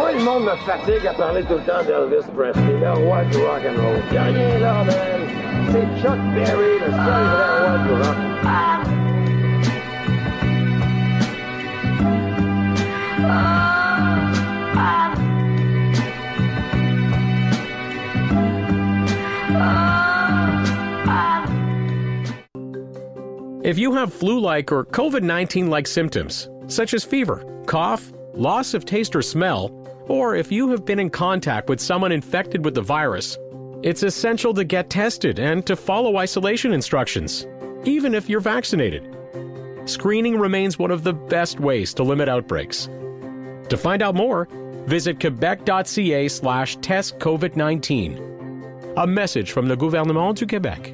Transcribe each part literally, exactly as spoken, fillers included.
Moi, le monde me fatigue à parler tout le temps d'Elvis Presley, le roi du rock and roll. Il n'y a rien là, man. C'est Chuck Berry, le seul vrai roi du rock. Ah! Ah! Ah! If you have flu-like or covid nineteen-like symptoms, such as fever, cough, loss of taste or smell, or if you have been in contact with someone infected with the virus, it's essential to get tested and to follow isolation instructions, even if you're vaccinated. Screening remains one of the best ways to limit outbreaks. To find out more, visit quebec.ca slash test covid nineteen. A message from le gouvernement du Québec.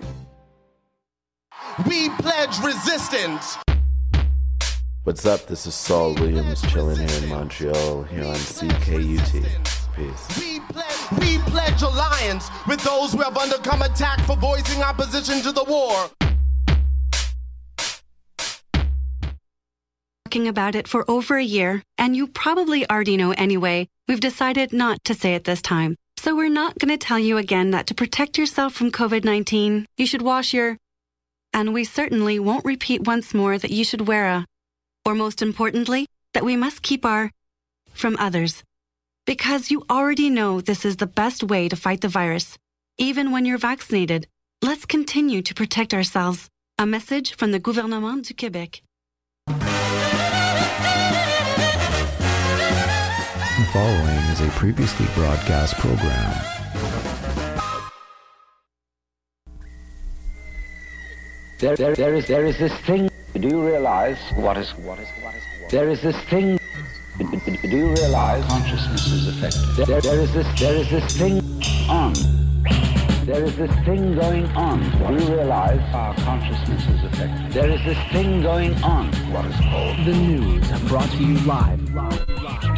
We pledge resistance. What's up? This is Saul Williams chilling here in Montreal, here on C K U T. Peace. We pledge, we pledge alliance with those who have undergone attack for voicing opposition to the war. Talking about it for over a year, and you probably already know anyway, we've decided not to say it this time. So we're not going to tell you again that to protect yourself from covid nineteen, you should wash your... And we certainly won't repeat once more that you should wear a... Or most importantly, that we must keep our... from others. Because you already know this is the best way to fight the virus. Even when you're vaccinated, let's continue to protect ourselves. A message from the gouvernement du Québec. The following is a previously broadcast program. There, there, there is, there is this thing. Do you realize what is, what is, what is, what is? There is this thing. Do you realize consciousness is affected? There, there is this, there is this thing on. There is this thing going on. Do you realize our consciousness is affected? There is this thing going on. What is called the news, brought to you live. live, live.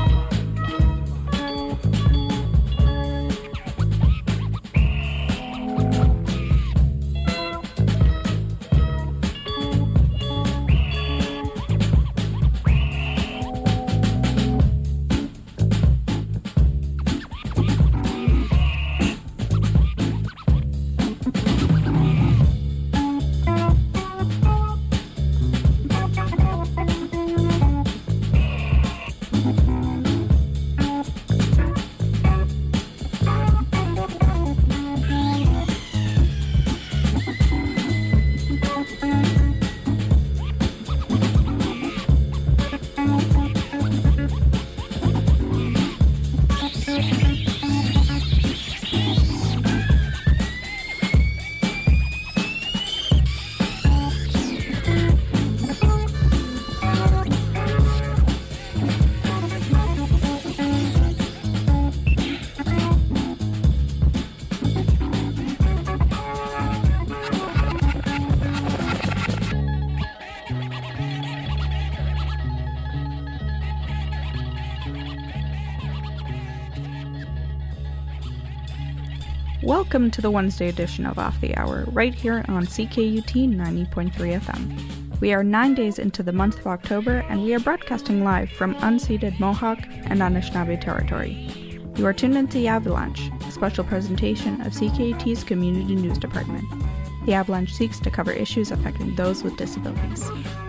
Welcome to the Wednesday edition of Off the Hour, right here on C K U T ninety point three F M. We are nine days into the month of October, and we are broadcasting live from unceded Mohawk and Anishinaabe territory. You are tuned into The Avalanche, a special presentation of C K U T's Community News Department. The Avalanche seeks to cover issues affecting those with disabilities.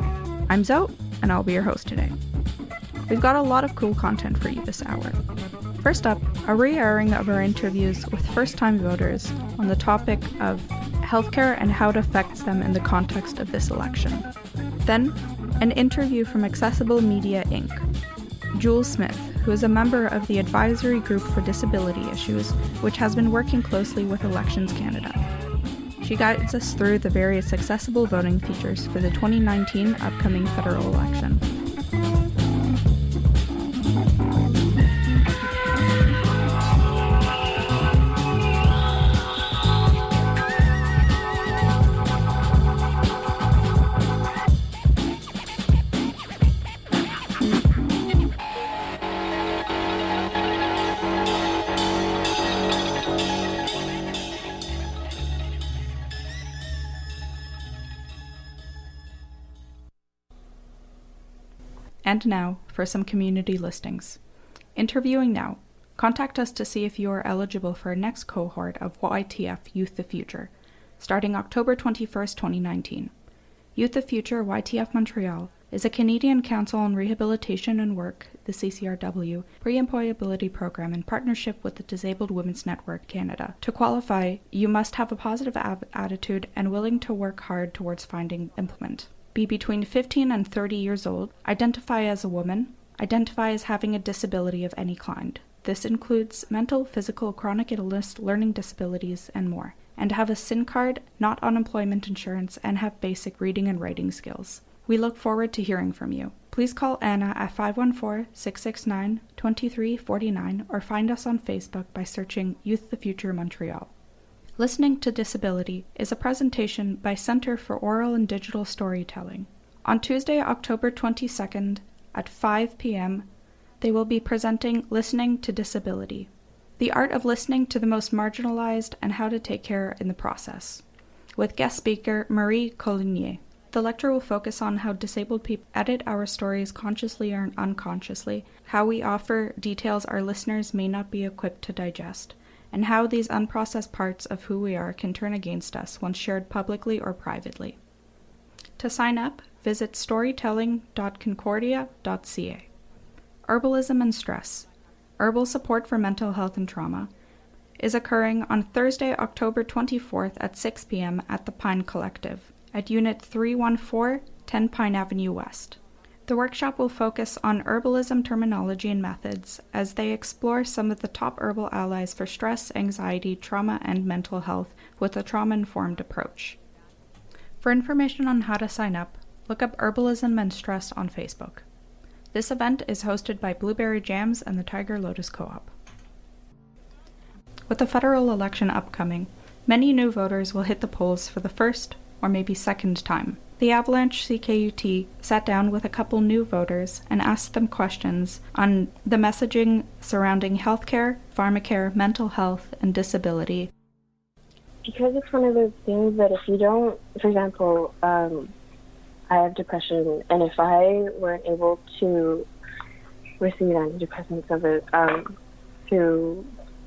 I'm Zoe, and I'll be your host today. We've got a lot of cool content for you this hour. First up, a re-airing of our interviews with first-time voters on the topic of healthcare and how it affects them in the context of this election. Then, an interview from Accessible Media Incorporated. Jules Smith, who is a member of the Advisory Group for Disability Issues, which has been working closely with Elections Canada. She guides us through the various accessible voting features for the twenty nineteen upcoming federal election. And now for some community listings. Interviewing now. Contact us to see if you are eligible for our next cohort of Y T F Youth the Future, starting October twenty-first, twenty nineteen. Youth the Future Y T F Montreal is a Canadian Council on Rehabilitation and Work, the C C R W, pre-employability program in partnership with the Disabled Women's Network Canada. To qualify, you must have a positive ab- attitude and willing to work hard towards finding employment. Be between fifteen and thirty years old, identify as a woman, identify as having a disability of any kind. This includes mental, physical, chronic illness, learning disabilities, and more. And have a S I N card, not unemployment insurance, and have basic reading and writing skills. We look forward to hearing from you. Please call Anna at five one four, six six nine, two three four nine or find us on Facebook by searching Youth the Future Montreal. Listening to Disability is a presentation by Centre for Oral and Digital Storytelling. On Tuesday, October twenty-second at five p.m., they will be presenting Listening to Disability, the art of listening to the most marginalized and how to take care in the process, with guest speaker Marie Coligny. The lecture will focus on how disabled people edit our stories consciously or unconsciously, how we offer details our listeners may not be equipped to digest, and how these unprocessed parts of who we are can turn against us once shared publicly or privately. To sign up, visit storytelling dot concordia dot c a. Herbalism and Stress, Herbal Support for Mental Health and Trauma, is occurring on Thursday, October twenty-fourth at six p.m. at the Pine Collective at Unit three one four, ten Pine Avenue West. The workshop will focus on herbalism terminology and methods as they explore some of the top herbal allies for stress, anxiety, trauma, and mental health with a trauma-informed approach. For information on how to sign up, look up Herbalism and Stress on Facebook. This event is hosted by Blueberry Jams and the Tiger Lotus Co-op. With the federal election upcoming, many new voters will hit the polls for the first or maybe second time. The Avalanche C K U T sat down with a couple new voters and asked them questions on the messaging surrounding healthcare, pharmacare, mental health, and disability. Because it's one of those things that if you don't, for example, um, I have depression, and if I weren't able to receive antidepressants of it um, through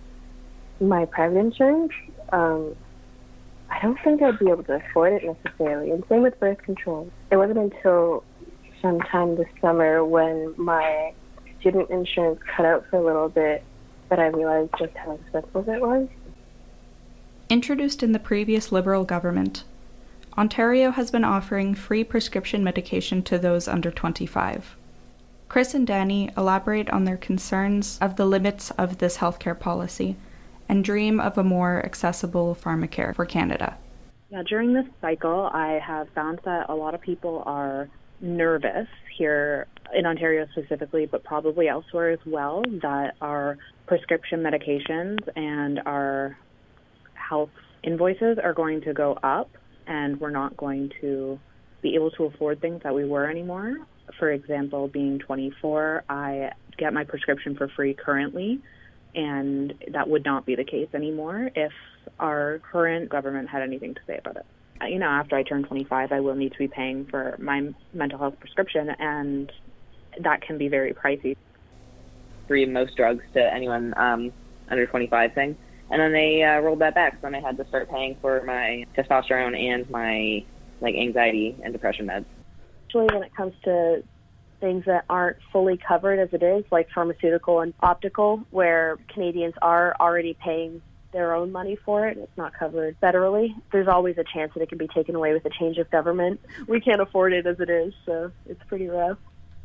my private insurance, um, I don't think I'd be able to afford it necessarily. And same with birth control. It wasn't until sometime this summer when my student insurance cut out for a little bit that I realized just how expensive it was. Introduced in the previous Liberal government, Ontario has been offering free prescription medication to those under twenty-five. Chris and Danny elaborate on their concerns of the limits of this healthcare policy and dream of a more accessible pharmacare for Canada. Yeah, during this cycle, I have found that a lot of people are nervous here in Ontario specifically, but probably elsewhere as well, that our prescription medications and our health invoices are going to go up, and we're not going to be able to afford things that we were anymore. For example, being twenty-four, I get my prescription for free currently, and that would not be the case anymore if our current government had anything to say about it. You know, after I turn twenty-five, I will need to be paying for my mental health prescription, and that can be very pricey. Free of most drugs to anyone um, under twenty-five thing. And then they uh, rolled that back, so then I had to start paying for my testosterone and my like anxiety and depression meds. Actually, when it comes to things that aren't fully covered as it is, like pharmaceutical and optical, where Canadians are already paying their own money for it, it's not covered federally, there's always a chance that it can be taken away with a change of government. We can't afford it as it is, so it's pretty rough.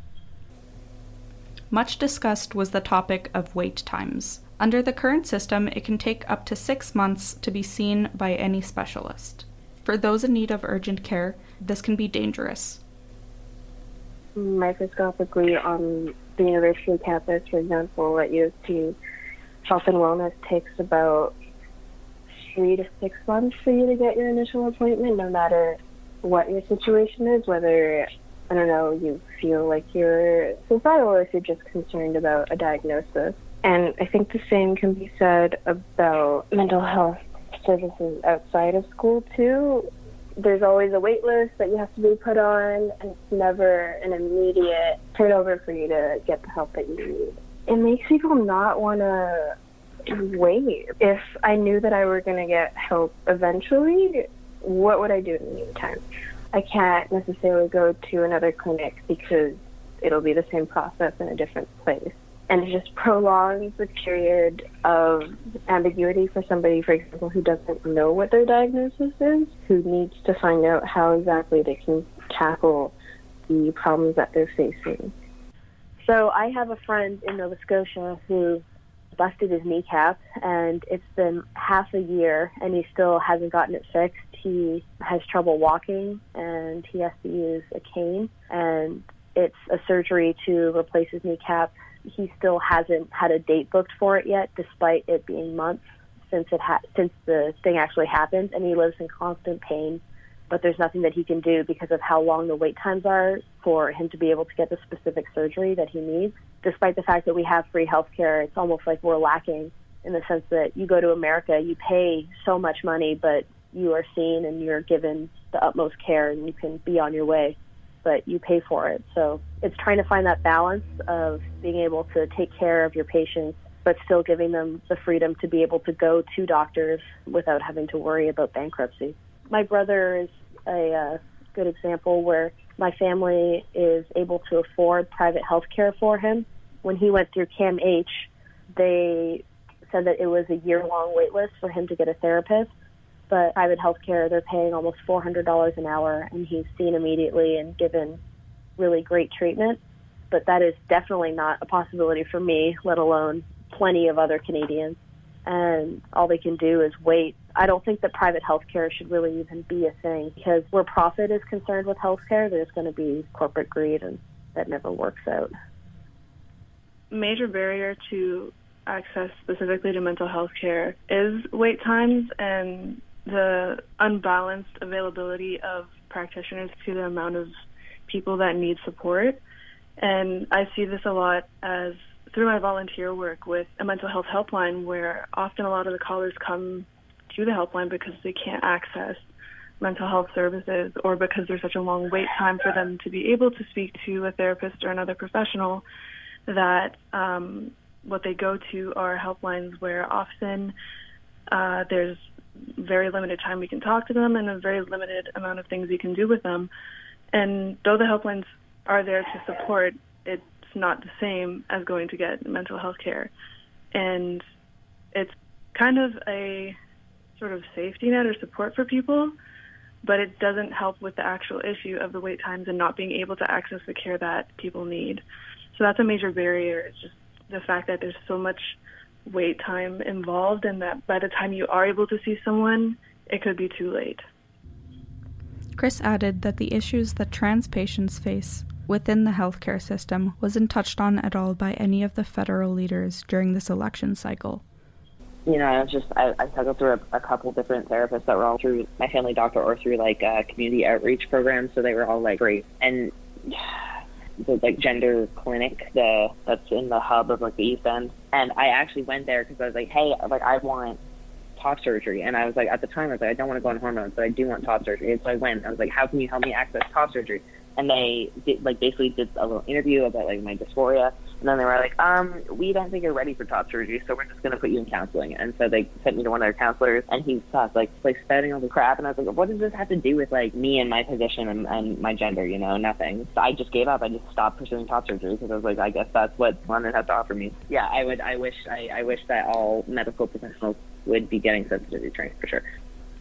Much discussed was the topic of wait times. Under the current system, it can take up to six months to be seen by any specialist. For those in need of urgent care, this can be dangerous. Microscopically, on the university campus, for example, at U S T, health and wellness takes about three to six months for you to get your initial appointment, no matter what your situation is, whether, I don't know, you feel like you're suicidal or if you're just concerned about a diagnosis. And I think the same can be said about mental health services outside of school, too. There's always a wait list that you have to be put on, and it's never an immediate turnover for you to get the help that you need. it makes people not want to wait. If I knew that I were going to get help eventually, what would I do in the meantime? I can't necessarily go to another clinic because it'll be the same process in a different place. And it just prolongs the period of ambiguity for somebody, for example, who doesn't know what their diagnosis is, who needs to find out how exactly they can tackle the problems that they're facing. So I have a friend in Nova Scotia who busted his kneecap, and it's been half a year, and he still hasn't gotten it fixed. He has trouble walking, and he has to use a cane, and it's a surgery to replace his kneecap. He still hasn't had a date booked for it yet, despite it being months since it ha- since the thing actually happened, and he lives in constant pain. But there's nothing that he can do because of how long the wait times are for him to be able to get the specific surgery that he needs. Despite the fact that we have free health care, it's almost like we're lacking in the sense that you go to America, you pay so much money, but you are seen and you're given the utmost care and you can be on your way, but you pay for it. So it's trying to find that balance of being able to take care of your patients, but still giving them the freedom to be able to go to doctors without having to worry about bankruptcy. My brother is a uh, good example where my family is able to afford private health care for him. When he went through C A M H, they said that it was a year-long wait list for him to get a therapist. But private health care, they're paying almost four hundred dollars an hour, and he's seen immediately and given really great treatment. But that is definitely not a possibility for me, let alone plenty of other Canadians. And all they can do is wait. I don't think that private health care should really even be a thing, because where profit is concerned with health care, there's going to be corporate greed, and that never works out. Major barrier to access specifically to mental health care is wait times and the unbalanced availability of practitioners to the amount of people that need support. And I see this a lot as through my volunteer work with a mental health helpline, where often a lot of the callers come to the helpline because they can't access mental health services, or because there's such a long wait time for them to be able to speak to a therapist or another professional, that um, what they go to are helplines where often uh, there's very limited time we can talk to them and a very limited amount of things you can do with them. And though the helplines are there to support, it's not the same as going to get mental health care. And it's kind of a sort of safety net or support for people, but it doesn't help with the actual issue of the wait times and not being able to access the care that people need. So that's a major barrier. It's just the fact that there's so much wait time involved, and that by the time you are able to see someone, it could be too late. Chris added that the issues that trans patients face within the healthcare system wasn't touched on at all by any of the federal leaders during this election cycle. You know, I was just, I, I cycled through a, a couple different therapists that were all through my family doctor or through, like, uh, community outreach programs, so they were all, like, great. And the, like, gender clinic the that's in the hub of, like, the East End. And I actually went there because I was like, hey, like, I want top surgery. And I was like, at the time, I was like, I don't want to go on hormones, but I do want top surgery. And so I went. I was like, how can you help me access top surgery? And they did, like, basically did a little interview about, like, my dysphoria. And then they were like, um, we don't think you're ready for top surgery, so we're just going to put you in counseling. And so they sent me to one of their counselors, and he was, like, like spouting all the crap. And I was like, what does this have to do with, like, me and my position and, and my gender, you know? Nothing. So I just gave up. I just stopped pursuing top surgery because I was like, I guess that's what London had to offer me. Yeah, I would. I wish I, I wish that all medical professionals would be getting sensitivity training, for sure.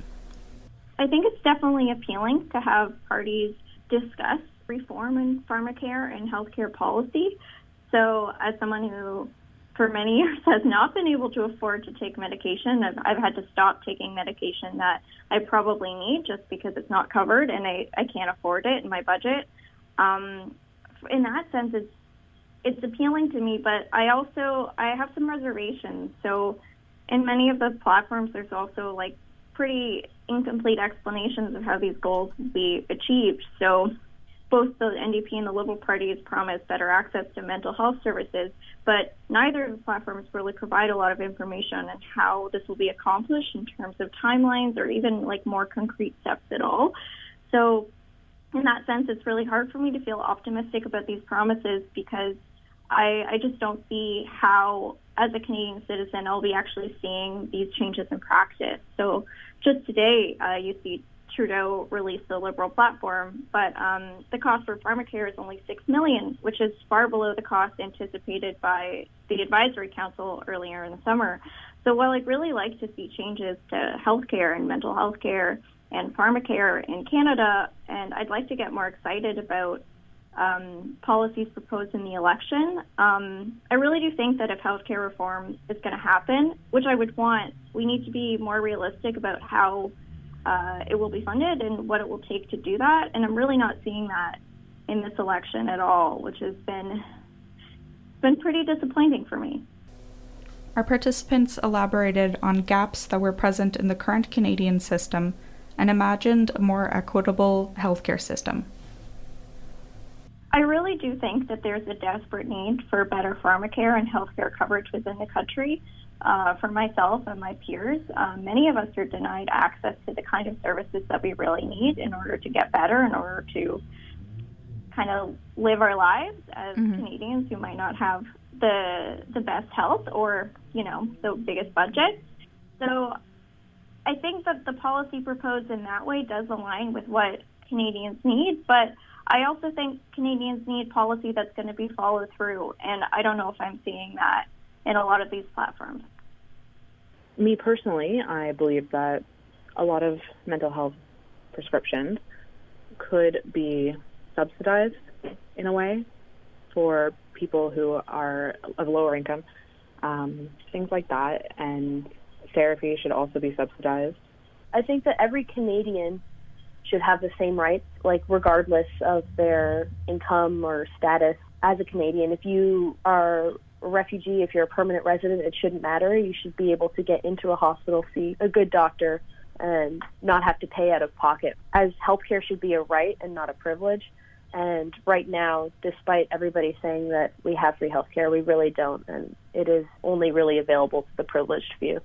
I think it's definitely appealing to have parties discuss reform in pharmacare and healthcare policy. So as someone who for many years has not been able to afford to take medication, I've, I've had to stop taking medication that I probably need just because it's not covered and I, I can't afford it in my budget. Um, in that sense, it's it's appealing to me, but I also, I have some reservations. So in many of the platforms, there's also like pretty incomplete explanations of how these goals will be achieved. So both the N D P and the Liberal Party has promised better access to mental health services, but neither of the platforms really provide a lot of information on how this will be accomplished in terms of timelines or even like more concrete steps at all. So in that sense, it's really hard for me to feel optimistic about these promises because I, I just don't see how, as a Canadian citizen, I'll be actually seeing these changes in practice. So just today, uh, you see Trudeau released the Liberal platform, but um, the cost for pharmacare is only six million dollars, which is far below the cost anticipated by the Advisory Council earlier in the summer. So while I'd really like to see changes to healthcare and mental health care and pharmacare in Canada, and I'd like to get more excited about um, policies proposed in the election, um, I really do think that if healthcare reform is going to happen, which I would want, we need to be more realistic about how uh, it will be funded and what it will take to do that. And I'm really not seeing that in this election at all, which has been been pretty disappointing for me. Our participants elaborated on gaps that were present in the current Canadian system and imagined a more equitable healthcare system. I really do think that there's a desperate need for better pharmacare and healthcare coverage within the country. Uh, for myself and my peers, uh, many of us are denied access to the kind of services that we really need in order to get better, in order to kind of live our lives as mm-hmm. Canadians who might not have the the best health or, you know, the biggest budget. So I think that the policy proposed in that way does align with what Canadians need, but I also think Canadians need policy that's going to be followed through, and I don't know if I'm seeing that in a lot of these platforms. Me personally, I believe that a lot of mental health prescriptions could be subsidized in a way for people who are of lower income, um, things like that, and therapy should also be subsidized. I think that every Canadian should have the same rights, like regardless of their income or status. As a Canadian, if you are a refugee, if you're a permanent resident, it shouldn't matter. You should be able to get into a hospital, see a good doctor, and not have to pay out of pocket. As healthcare should be a right and not a privilege. And right now, despite everybody saying that we have free healthcare, we really don't, and it is only really available to the privileged few.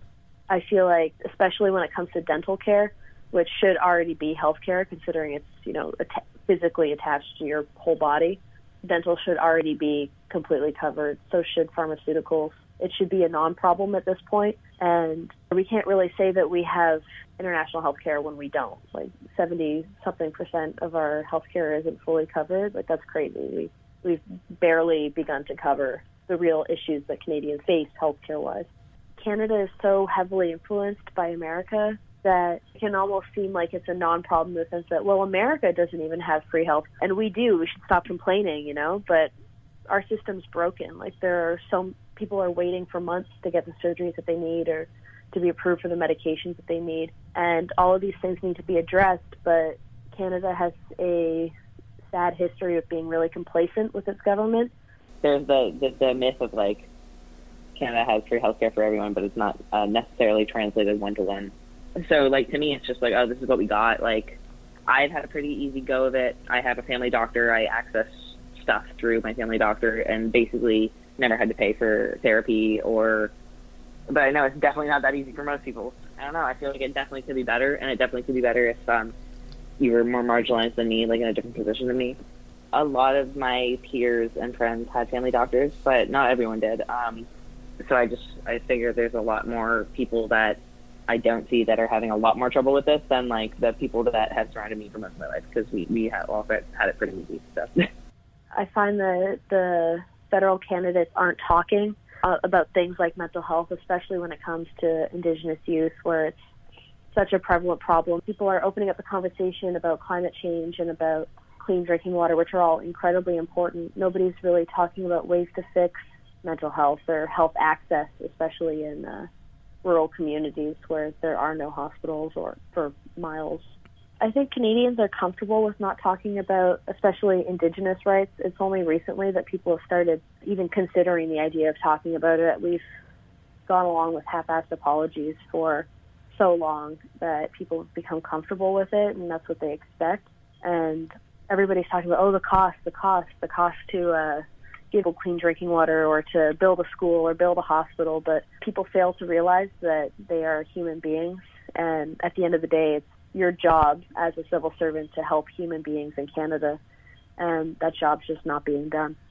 I feel like, especially when it comes to dental care, which should already be healthcare, considering it's, you know, att- physically attached to your whole body, dental should already be completely covered. So should pharmaceuticals. It should be a non-problem at this point, and we can't really say that we have international health care when we don't. Like seventy-something percent of our health care isn't fully covered. Like, that's crazy. We, we've barely begun to cover the real issues that Canadians face health care-wise. Canada is so heavily influenced by America that it can almost seem like it's a non-problem in the sense that, well, America doesn't even have free health, and we do. We should stop complaining, you know, but our system's broken. Like, there are some people are waiting for months to get the surgeries that they need or to be approved for the medications that they need, and all of these things need to be addressed, but Canada has a sad history of being really complacent with its government. There's the, the, the myth of, like, Canada has free healthcare for everyone, but it's not uh, necessarily translated one-to-one. So, like, to me, it's just like, oh, this is what we got. Like, I've had a pretty easy go of it. I have a family doctor. I access stuff through my family doctor and basically never had to pay for therapy or... But I know it's definitely not that easy for most people. I don't know. I feel like it definitely could be better, and it definitely could be better if um, you were more marginalized than me, like in a different position than me. A lot of my peers and friends had family doctors, but not everyone did. Um, so I just, I figure there's a lot more people that I don't see that are having a lot more trouble with this than like the people that have surrounded me for most of my life, because we, we have all had it pretty easy. So. I find that the federal candidates aren't talking uh, about things like mental health, especially when it comes to Indigenous youth, where it's such a prevalent problem. People are opening up the conversation about climate change and about clean drinking water, which are all incredibly important. Nobody's really talking about ways to fix mental health or health access, especially in uh, rural communities where there are no hospitals or for miles. I think Canadians are comfortable with not talking about, especially Indigenous rights. It's only recently that people have started even considering the idea of talking about it. We've gone along with half-assed apologies for so long that people have become comfortable with it, and that's what they expect. And everybody's talking about, oh, the cost, the cost, the cost to uh, give clean drinking water or to build a school or build a hospital, but people fail to realize that they are human beings, and at the end of the day, it's your job as a civil servant to help human beings in Canada, and that job's just not being done.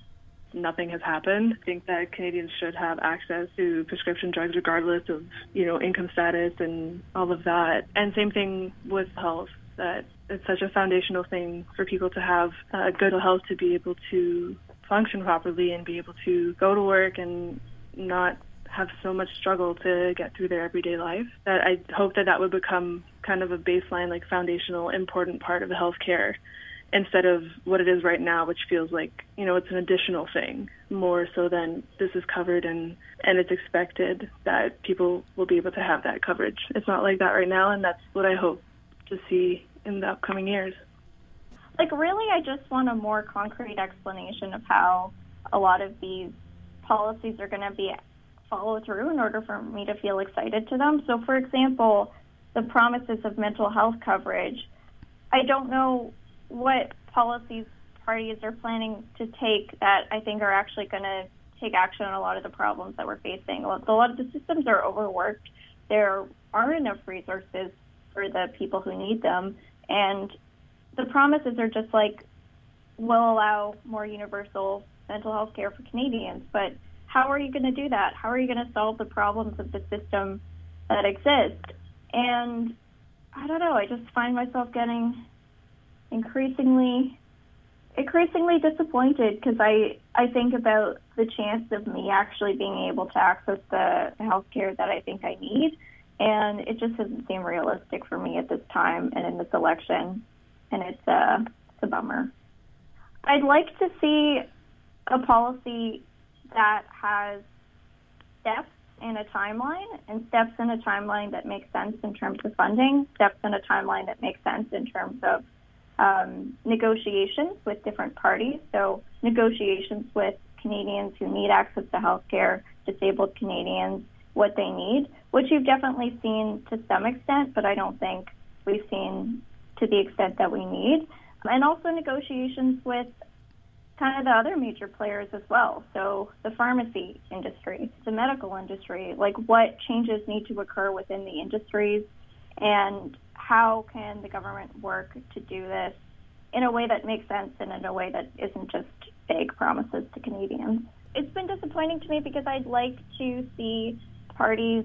nothing has happened. I think that Canadians should have access to prescription drugs regardless of, you know, income status and all of that. And same thing with health, that it's such a foundational thing for people to have uh, good health to be able to function properly and be able to go to work and not have so much struggle to get through their everyday life. That I hope that that would become kind of a baseline, like foundational, important part of the healthcare, instead of what it is right now, which feels like, you know, it's an additional thing, more so than this is covered and, and it's expected that people will be able to have that coverage. It's not like that right now, and that's what I hope to see in the upcoming years. Like, really, I just want a more concrete explanation of how a lot of these policies are going to be followed through in order for me to feel excited to them. So, for example, the promises of mental health coverage, I don't know what policies parties are planning to take that I think are actually going to take action on a lot of the problems that we're facing. A lot of the systems are overworked. There aren't enough resources for the people who need them. And the promises are just like, we'll allow more universal mental health care for Canadians. But how are you going to do that? How are you going to solve the problems of the system that exist? And I don't know, I just find myself getting increasingly increasingly disappointed because I, I think about the chance of me actually being able to access the health care that I think I need, and it just doesn't seem realistic for me at this time and in this election, and it's a, it's a bummer. I'd like to see a policy that has steps in a timeline, and steps in a timeline that makes sense in terms of funding, steps in a timeline that makes sense in terms of um, negotiations with different parties. So negotiations with Canadians who need access to health care, disabled Canadians, what they need, which you've definitely seen to some extent, but I don't think we've seen to the extent that we need. And also negotiations with kind of the other major players as well. So the pharmacy industry, the medical industry, like what changes need to occur within the industries, and how can the government work to do this in a way that makes sense and in a way that isn't just vague promises to Canadians. It's been disappointing to me because I'd like to see parties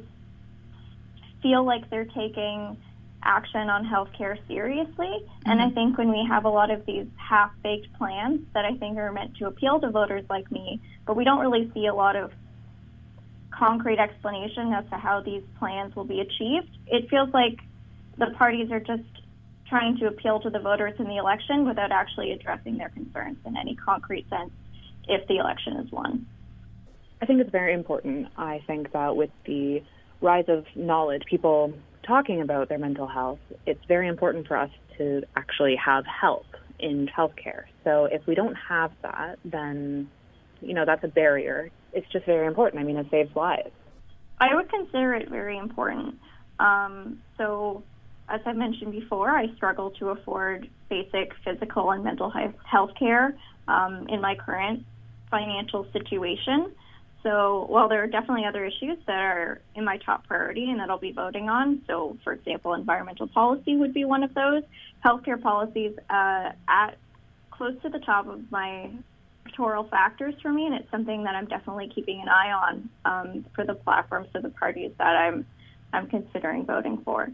feel like they're taking action on healthcare seriously. Mm-hmm. And I think when we have a lot of these half-baked plans that I think are meant to appeal to voters like me, but we don't really see a lot of concrete explanation as to how these plans will be achieved, it feels like the parties are just trying to appeal to the voters in the election without actually addressing their concerns in any concrete sense if the election is won. I think it's very important. I think that with the rise of knowledge, people talking about their mental health, it's very important for us to actually have help in healthcare. So if we don't have that, then, you know, that's a barrier. It's just very important. I mean, it saves lives. I would consider it very important. Um, so as I mentioned before, I struggle to afford basic physical and mental health care um, in my current financial situation. So while there are definitely other issues that are in my top priority and that I'll be voting on, so for example, environmental policy would be one of those, healthcare policies uh, at close to the top of my electoral factors for me, and it's something that I'm definitely keeping an eye on um, for the platforms of the parties that I'm I'm considering voting for.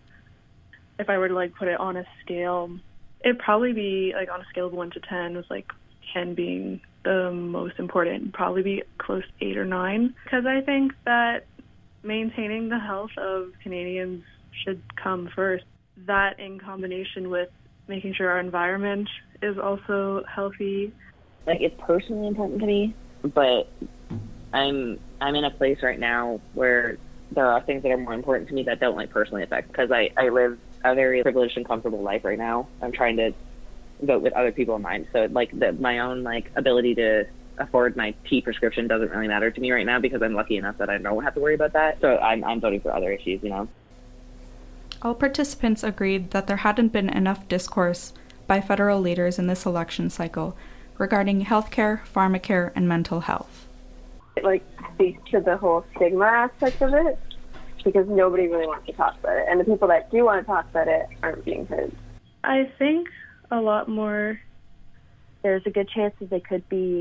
If I were to like put it on a scale, it'd probably be like on a scale of one to ten, with like ten being the most important, probably be close to eight or nine, because I think that maintaining the health of Canadians should come first. That in combination with making sure our environment is also healthy. Like, it's personally important to me, but I'm I'm in a place right now where there are things that are more important to me that don't like personally affect, because I, I live a very privileged and comfortable life right now. I'm trying to vote with other people in mind. So like the, my own like ability to afford my tea prescription doesn't really matter to me right now, because I'm lucky enough that I don't have to worry about that. So I'm I'm voting for other issues, you know. All participants agreed that there hadn't been enough discourse by federal leaders in this election cycle regarding healthcare, pharmacare, and mental health. It like speaks to the whole stigma aspect of it, because nobody really wants to talk about it, and the people that do want to talk about it aren't being heard. I think a lot more. There's a good chance that they could be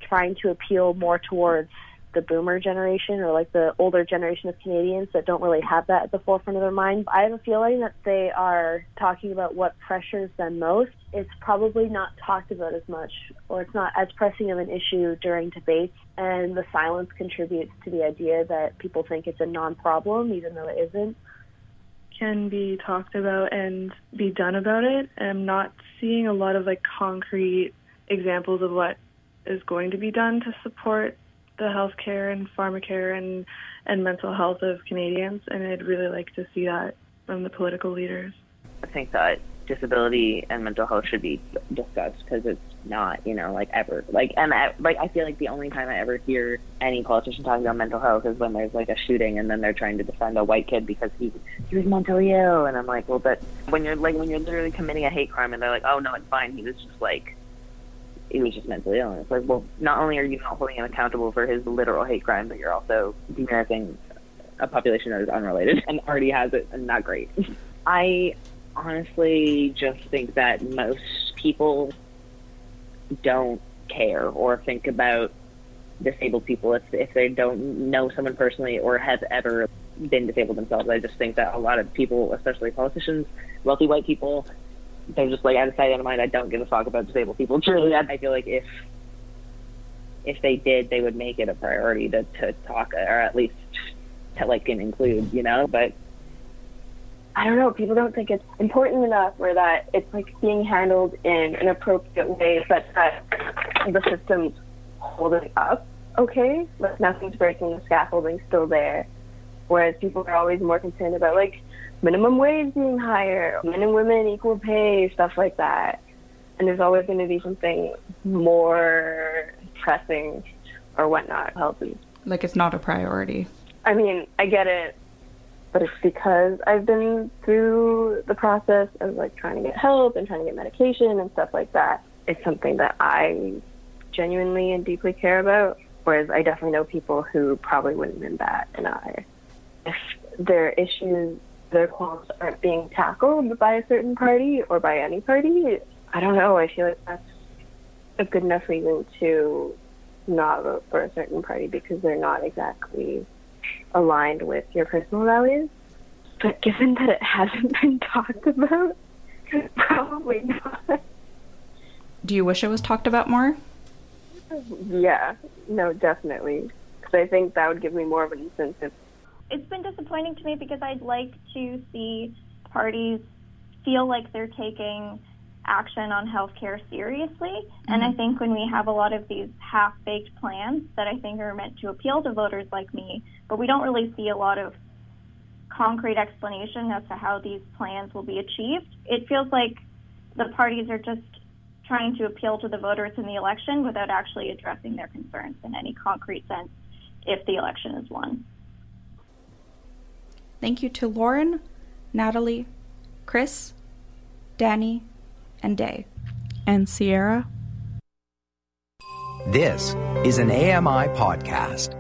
trying to appeal more towards the boomer generation or like the older generation of Canadians that don't really have that at the forefront of their mind. I have a feeling that they are talking about what pressures them most. It's probably not talked about as much, or it's not as pressing of an issue during debates, and the silence contributes to the idea that people think it's a non-problem even though it isn't. Can be talked about and be done about it. I'm not seeing a lot of like concrete examples of what is going to be done to support the healthcare and pharmacare and, and mental health of Canadians, and I'd really like to see that from the political leaders. I think that disability and mental health should be discussed because it's not, you know, like ever. Like, and I, like I feel like the only time I ever hear any politician talking about mental health is when there's like a shooting and then they're trying to defend a white kid because he he was mentally ill, and I'm like, well, but when you're like when you're literally committing a hate crime and they're like, oh no, it's fine, he was just like. He was just mentally ill. And it's like, well, not only are you not holding him accountable for his literal hate crime, but you're also demericing a population that is unrelated and already has it, and not great. I honestly just think that most people don't care or think about disabled people if, if they don't know someone personally or have ever been disabled themselves. I just think that a lot of people, especially politicians, wealthy white people, they're just like, out of sight, out of mind. I don't give a fuck about disabled people. Truly, I feel like if if they did, they would make it a priority to, to talk, or at least to like include, you know. But I don't know. People don't think it's important enough, or that it's like being handled in an appropriate way, but that the system's holding up. Okay, like nothing's breaking, the scaffolding's still there. Whereas people are always more concerned about like minimum wage being higher, men and women equal pay, stuff like that. And there's always going to be something more pressing or whatnot. Healthy. Like it's not a priority. I mean, I get it, but it's because I've been through the process of like trying to get help and trying to get medication and stuff like that. It's something that I genuinely and deeply care about. Whereas I definitely know people who probably wouldn't have that, and I, if their issues, their qualms aren't being tackled by a certain party or by any party, I don't know. I feel like that's a good enough reason to not vote for a certain party because they're not exactly aligned with your personal values. But given that it hasn't been talked about, probably not. Do you wish it was talked about more? Yeah, no, definitely. Because I think that would give me more of an incentive. It's been disappointing to me because I'd like to see parties feel like they're taking action on healthcare seriously. Mm-hmm. And I think when we have a lot of these half-baked plans that I think are meant to appeal to voters like me, but we don't really see a lot of concrete explanation as to how these plans will be achieved, it feels like the parties are just trying to appeal to the voters in the election without actually addressing their concerns in any concrete sense if the election is won. Thank you to Lauren, Natalie, Chris, Danny, and Day. And Sierra. This is an A M I podcast.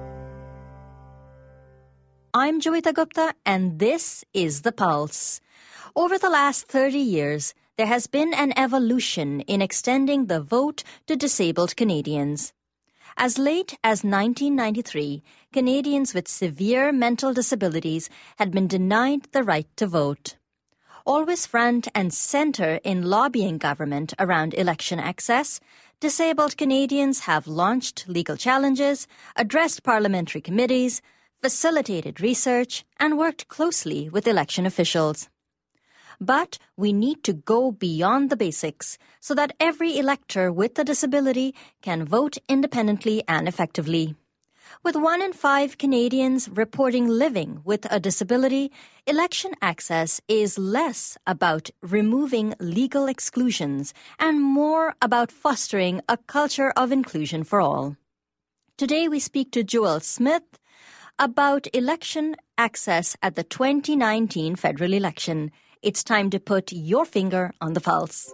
I'm Joeita Gupta, and this is The Pulse. Over the last thirty years, there has been an evolution in extending the vote to disabled Canadians. As late as nineteen ninety-three, Canadians with severe mental disabilities had been denied the right to vote. Always front and center in lobbying government around election access, disabled Canadians have launched legal challenges, addressed parliamentary committees, facilitated research, and worked closely with election officials. But we need to go beyond the basics so that every elector with a disability can vote independently and effectively. With one in five Canadians reporting living with a disability, election access is less about removing legal exclusions and more about fostering a culture of inclusion for all. Today we speak to Joel Smith about election access at the twenty nineteen federal election. It's time to put your finger on the pulse.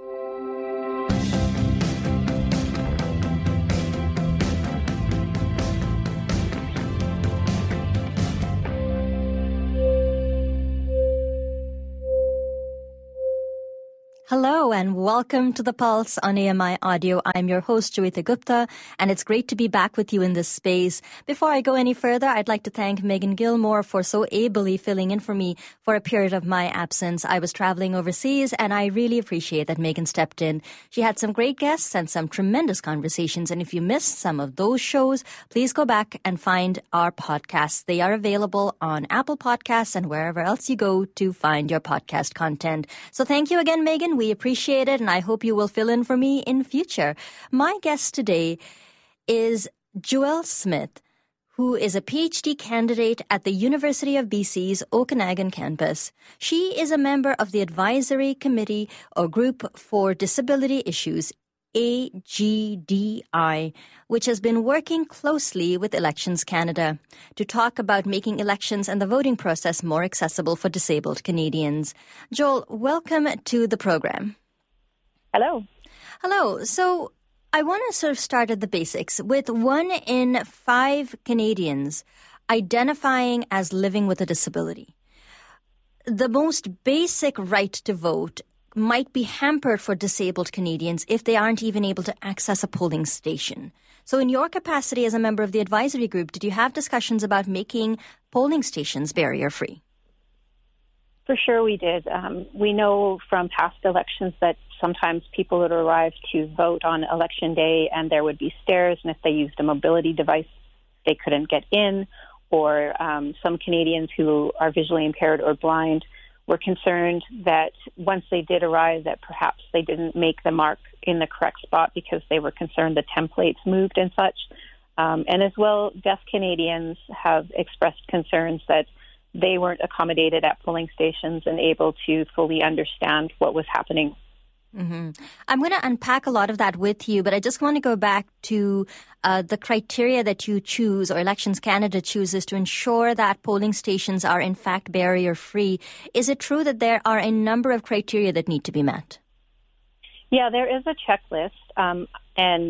Hello, Hello and welcome to The Pulse on A M I Audio. I'm your host, Joeita Gupta, and it's great to be back with you in this space. Before I go any further, I'd like to thank Megan Gilmore for so ably filling in for me for a period of my absence. I was traveling overseas, and I really appreciate that Megan stepped in. She had some great guests and some tremendous conversations, and if you missed some of those shows, please go back and find our podcasts. They are available on Apple Podcasts and wherever else you go to find your podcast content. So thank you again, Megan. We appreciate it, and I hope you will fill in for me in future. My guest today is Joelle Smith, who is a P H D candidate at the University of B C's Okanagan campus. She is a member of the Advisory Committee or Group for Disability Issues, A G D I, which has been working closely with Elections Canada to talk about making elections and the voting process more accessible for disabled Canadians. Joelle, welcome to the program. Hello. Hello. So I want to sort of start at the basics. With one in five Canadians identifying as living with a disability, the most basic right to vote might be hampered for disabled Canadians if they aren't even able to access a polling station. So in your capacity as a member of the advisory group, did you have discussions about making polling stations barrier-free? For sure we did. Um, we know from past elections that sometimes people would arrive to vote on election day and there would be stairs, and if they used a mobility device, they couldn't get in, or um, some Canadians who are visually impaired or blind were concerned that once they did arrive that perhaps they didn't make the mark in the correct spot because they were concerned the templates moved and such. Um, and as well, deaf Canadians have expressed concerns that they weren't accommodated at polling stations and able to fully understand what was happening. Mm-hmm. I'm going to unpack a lot of that with you, but I just want to go back to uh, the criteria that you choose or Elections Canada chooses to ensure that polling stations are in fact barrier-free. Is it true that there are a number of criteria that need to be met? Yeah, there is a checklist, um, and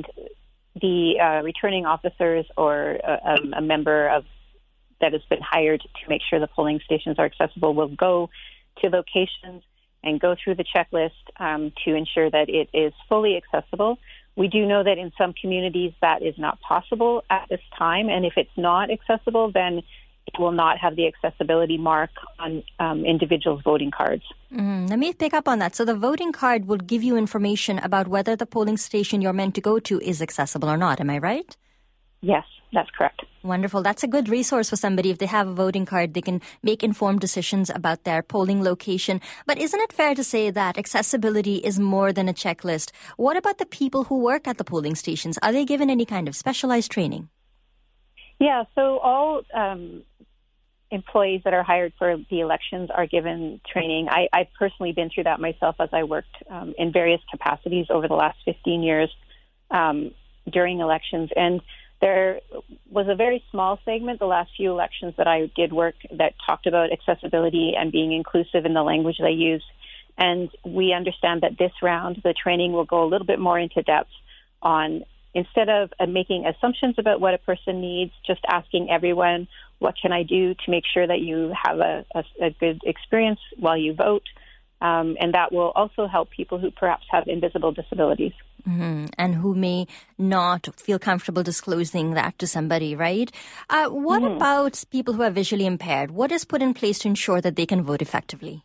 the uh, returning officers or uh, um, a member of that has been hired to make sure the polling stations are accessible will go to locations and go through the checklist um, to ensure that it is fully accessible. We do know that in some communities that is not possible at this time, and if it's not accessible, then it will not have the accessibility mark on um, individuals' voting cards. Mm, let me pick up on that. So the voting card will give you information about whether the polling station you're meant to go to is accessible or not. Am I right? Yes, that's correct. Wonderful. That's a good resource for somebody. If they have a voting card, they can make informed decisions about their polling location. But isn't it fair to say that accessibility is more than a checklist? What about the people who work at the polling stations? Are they given any kind of specialized training? Yeah, so all um, employees that are hired for the elections are given training. I, I've personally been through that myself as I worked um, in various capacities over the last fifteen years um, during elections. And there was a very small segment the last few elections that I did work that talked about accessibility and being inclusive in the language they use. And we understand that this round, the training will go a little bit more into depth on, instead of uh, making assumptions about what a person needs, just asking everyone, what can I do to make sure that you have a, a, a good experience while you vote? Um, and that will also help people who perhaps have invisible disabilities. Mm-hmm. And who may not feel comfortable disclosing that to somebody, right? Uh, what mm-hmm. about people who are visually impaired? What is put in place to ensure that they can vote effectively?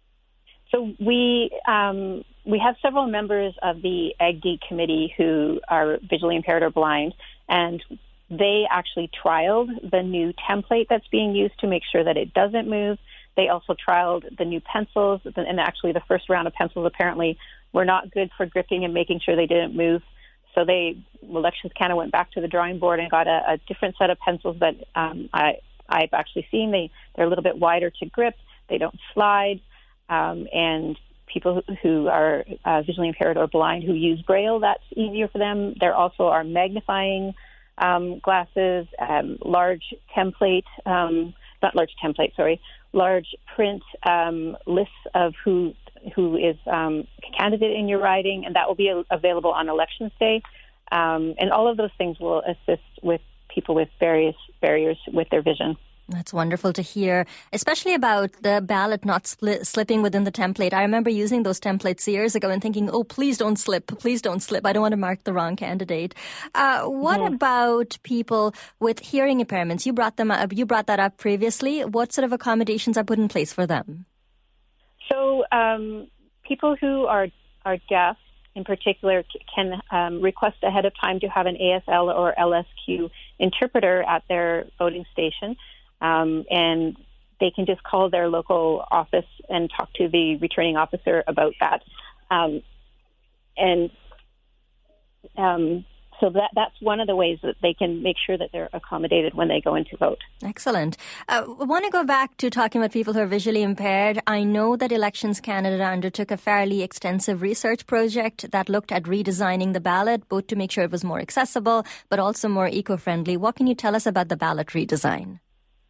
So we um, we have several members of the A G D committee who are visually impaired or blind, and they actually trialed the new template that's being used to make sure that it doesn't move. They also trialed the new pencils, and actually the first round of pencils apparently were not good for gripping and making sure they didn't move. So they, Elections Canada went back to the drawing board and got a, a different set of pencils that um, I, I've actually seen. They, they're a little bit wider to grip. They don't slide. Um, and people who are uh, visually impaired or blind who use Braille, that's easier for them. There also are magnifying um, glasses, um, large template, um, not large template, sorry, large print um, lists of who who is um, a candidate in your riding, and that will be available on Elections Day. Um, and all of those things will assist with people with various barriers with their vision. That's wonderful to hear, especially about the ballot not split, slipping within the template. I remember using those templates years ago and thinking, oh, please don't slip, please don't slip. I don't want to mark the wrong candidate. Uh, what mm-hmm. about people with hearing impairments? You brought them up, you brought that up previously. What sort of accommodations are put in place for them? So um, people who are, are deaf, in particular, can um, request ahead of time to have an A S L or L S Q interpreter at their voting station. Um, and they can just call their local office and talk to the returning officer about that. Um, and um, so that that's one of the ways that they can make sure that they're accommodated when they go in to vote. Excellent. Uh, I want to go back to talking about people who are visually impaired. I know that Elections Canada undertook a fairly extensive research project that looked at redesigning the ballot, both to make sure it was more accessible, but also more eco-friendly. What can you tell us about the ballot redesign?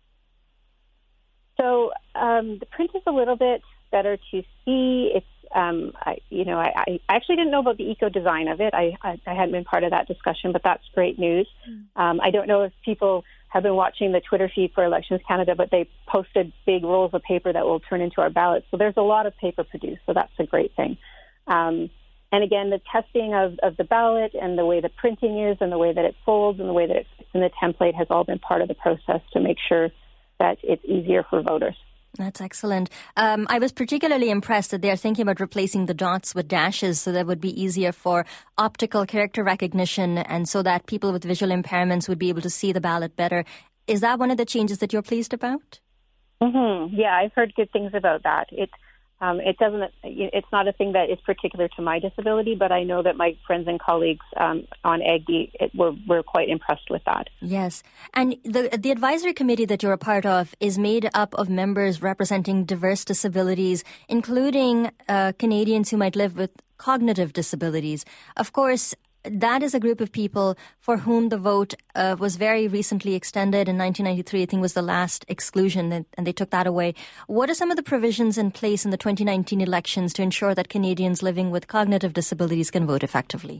So um, the print is a little bit better to see. It's Um, I, you know, I, I actually didn't know about the eco design of it. I, I, I hadn't been part of that discussion, but that's great news. Mm. Um, I don't know if people have been watching the Twitter feed for Elections Canada, but they posted big rolls of paper that will turn into our ballots. So there's a lot of paper produced, so that's a great thing. Um, and again, the testing of, of the ballot and the way the printing is and the way that it folds and the way that it fits in the template has all been part of the process to make sure that it's easier for voters. That's excellent. Um, I was particularly impressed that they're thinking about replacing the dots with dashes so that would be easier for optical character recognition and so that people with visual impairments would be able to see the ballot better. Is that one of the changes that you're pleased about? Mm-hmm. Yeah, I've heard good things about that. It um, it doesn't. It's not a thing that is particular to my disability, but I know that my friends and colleagues um, on A G D it, were were quite impressed with that. Yes, and the the advisory committee that you're a part of is made up of members representing diverse disabilities, including uh, Canadians who might live with cognitive disabilities. Of course, that is a group of people for whom the vote uh, was very recently extended in nineteen ninety-three. I think was the last exclusion, and, and they took that away. What are some of the provisions in place in the twenty nineteen elections to ensure that Canadians living with cognitive disabilities can vote effectively?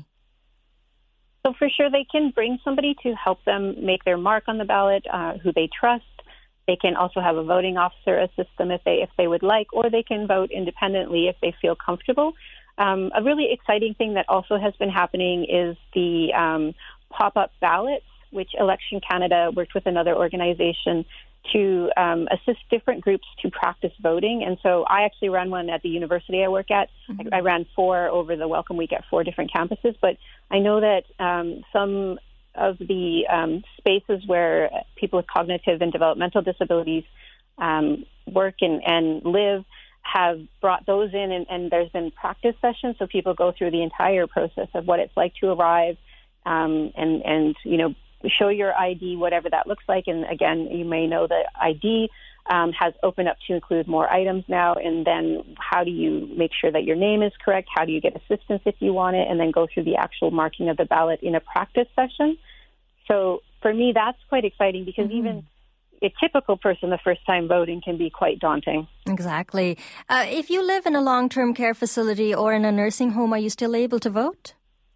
So for sure, they can bring somebody to help them make their mark on the ballot, uh, who they trust. They can also have a voting officer assist them if they if they would like, or they can vote independently if they feel comfortable. Um, a really exciting thing that also has been happening is the um, pop-up ballots, which Election Canada worked with another organization to um, assist different groups to practice voting. And so I actually ran one at the university I work at. Mm-hmm. I, I ran four over the Welcome Week at four different campuses. But I know that um, some of the um, spaces where people with cognitive and developmental disabilities um, work and, and live have brought those in, and, and there's been practice sessions, so people go through the entire process of what it's like to arrive um, and, and, you know, show your I D, whatever that looks like. And again, you may know that I D um, has opened up to include more items now, and then how do you make sure that your name is correct? How do you get assistance if you want it? And then go through the actual marking of the ballot in a practice session. So for me, that's quite exciting because mm-hmm. even a typical person the first time voting can be quite daunting. Exactly. Uh, if you live in a long-term care facility or in a nursing home, are you still able to vote?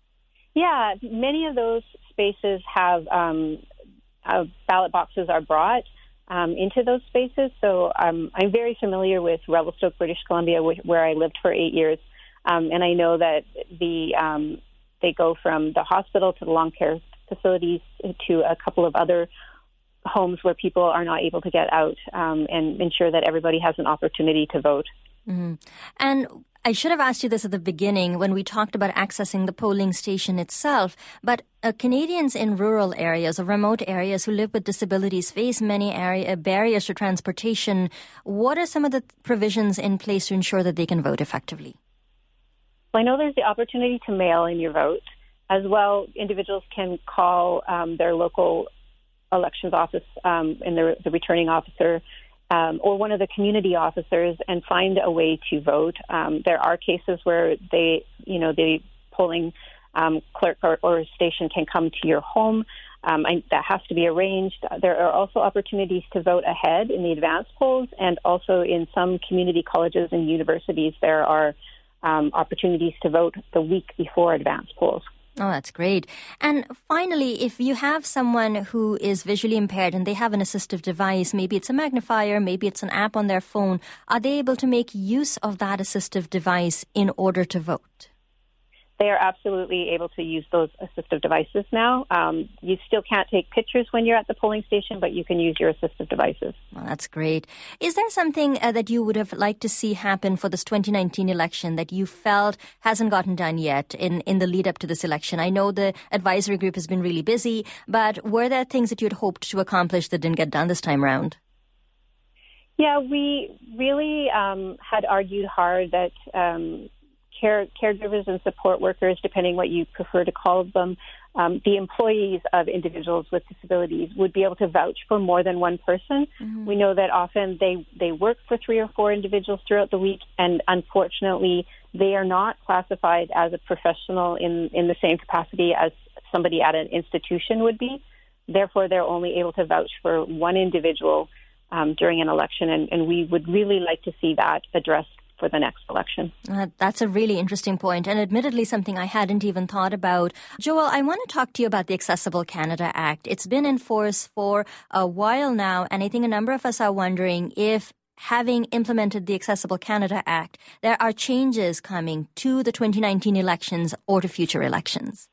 Yeah, many of those spaces have um, uh, ballot boxes are brought um, into those spaces. So um, I'm very familiar with Revelstoke, British Columbia, where I lived for eight years. Um, and I know that the um, they go from the hospital to the long care facilities to a couple of other homes where people are not able to get out um, and ensure that everybody has an opportunity to vote. Mm-hmm. And I should have asked you this at the beginning when we talked about accessing the polling station itself, but uh, Canadians in rural areas or remote areas who live with disabilities face many area, barriers to transportation. What are some of the provisions in place to ensure that they can vote effectively? Well, I know there's the opportunity to mail in your vote. As well, individuals can call um, their local elections office um, and the, the returning officer um, or one of the community officers and find a way to vote. Um, there are cases where they, you know, the polling um, clerk or, or station can come to your home. Um, I, that has to be arranged. There are also opportunities to vote ahead in the advanced polls, and also in some community colleges and universities there are um, opportunities to vote the week before advanced polls. Oh, that's great. And finally, if you have someone who is visually impaired and they have an assistive device, maybe it's a magnifier, maybe it's an app on their phone, are they able to make use of that assistive device in order to vote? They are absolutely able to use those assistive devices now. Um, you still can't take pictures when you're at the polling station, but you can use your assistive devices. Well, that's great. Is there something uh, that you would have liked to see happen for this twenty nineteen election that you felt hasn't gotten done yet in, in the lead up to this election? I know the advisory group has been really busy, but were there things that you'd hoped to accomplish that didn't get done this time around? Yeah, we really um, had argued hard that um, Care, caregivers and support workers, depending what you prefer to call them, um, the employees of individuals with disabilities would be able to vouch for more than one person. Mm-hmm. We know that often they, they work for three or four individuals throughout the week, and unfortunately, they are not classified as a professional in, in the same capacity as somebody at an institution would be. Therefore, they're only able to vouch for one individual um, during an election, and, and we would really like to see that addressed for the next election. Uh, that's a really interesting point, and admittedly something I hadn't even thought about. Joel, I want to talk to you about the Accessible Canada Act. It's been in force for a while now, and I think a number of us are wondering if, having implemented the Accessible Canada Act, there are changes coming to the twenty nineteen elections or to future elections.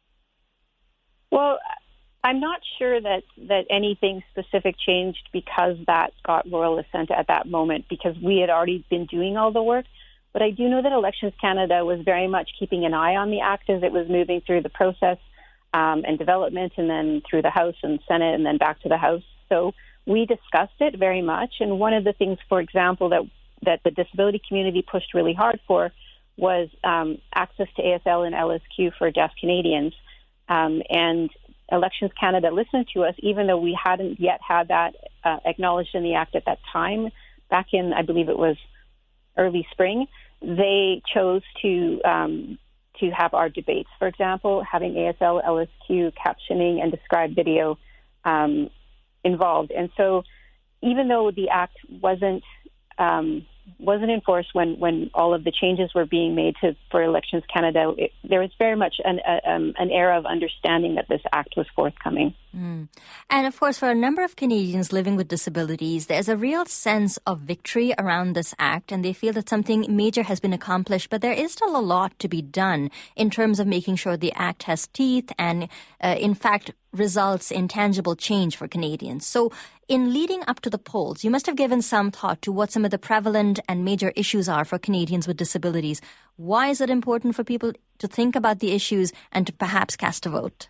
Well, I'm not sure that, that anything specific changed because that got royal assent at that moment, because we had already been doing all the work. But I do know that Elections Canada was very much keeping an eye on the Act as it was moving through the process um, and development, and then through the House and Senate and then back to the House. So we discussed it very much. And one of the things, for example, that, that the disability community pushed really hard for was um, access to A S L and L S Q for deaf Canadians. Um, and Elections Canada listened to us, even though we hadn't yet had that uh, acknowledged in the Act at that time. Back in, I believe it was early spring, they chose to um, to have our debates, for example, having A S L, L S Q, captioning, and described video um, involved. And so even though the Act wasn't um, wasn't enforced when, when all of the changes were being made to for Elections Canada, it, there was very much an, a, um, an era of understanding that this act was forthcoming. Mm. And of course, for a number of Canadians living with disabilities, there's a real sense of victory around this act, and they feel that something major has been accomplished, but there is still a lot to be done in terms of making sure the act has teeth and, uh, in fact, results in tangible change for Canadians. So in leading up to the polls, you must have given some thought to what some of the prevalent and major issues are for Canadians with disabilities. Why is it important for people to think about the issues and to perhaps cast a vote?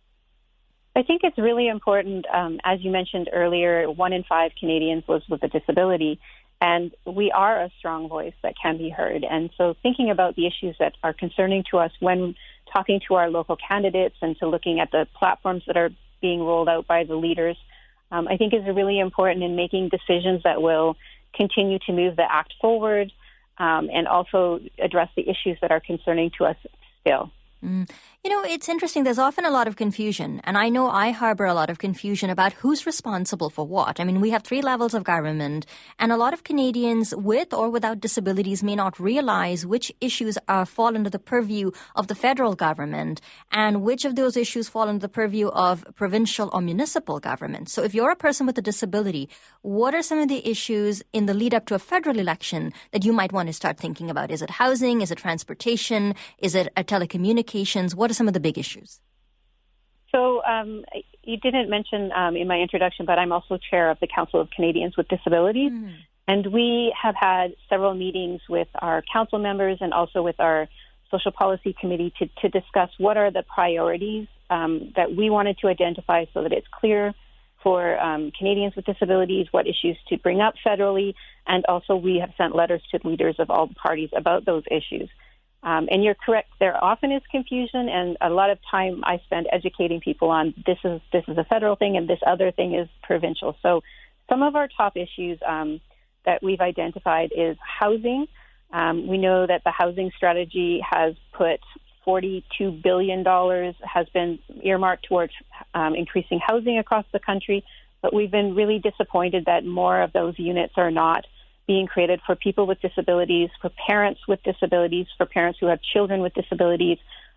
I think it's really important. Um, as you mentioned earlier, one in five Canadians lives with a disability, and we are a strong voice that can be heard. And so thinking about the issues that are concerning to us when talking to our local candidates and to looking at the platforms that are being rolled out by the leaders, um, I think is really important in making decisions that will continue to move the act forward um, and also address the issues that are concerning to us still. Mm. You know, it's interesting. There's often a lot of confusion, and I know I harbor a lot of confusion about who's responsible for what. I mean, we have three levels of government, and a lot of Canadians with or without disabilities may not realize which issues are, fall under the purview of the federal government and which of those issues fall under the purview of provincial or municipal government. So if you're a person with a disability, what are some of the issues in the lead up to a federal election that you might want to start thinking about? Is it housing? Is it transportation? Is it uh, telecommunications? What are some of the big issues? So um, you didn't mention um, in my introduction, but I'm also chair of the Council of Canadians with Disabilities. Mm. And we have had several meetings with our council members and also with our social policy committee to, to discuss what are the priorities um, that we wanted to identify so that it's clear for um, Canadians with disabilities what issues to bring up federally. And also we have sent letters to leaders of all the parties about those issues. Um, and you're correct, there often is confusion, and a lot of time I spend educating people on this is this is a federal thing and this other thing is provincial. So some of our top issues um, that we've identified is housing. Um, we know that the housing strategy has put forty-two billion dollars has been earmarked towards um, increasing housing across the country, but we've been really disappointed that more of those units are not being created for people with disabilities, for parents with disabilities, for parents who have children with disabilities,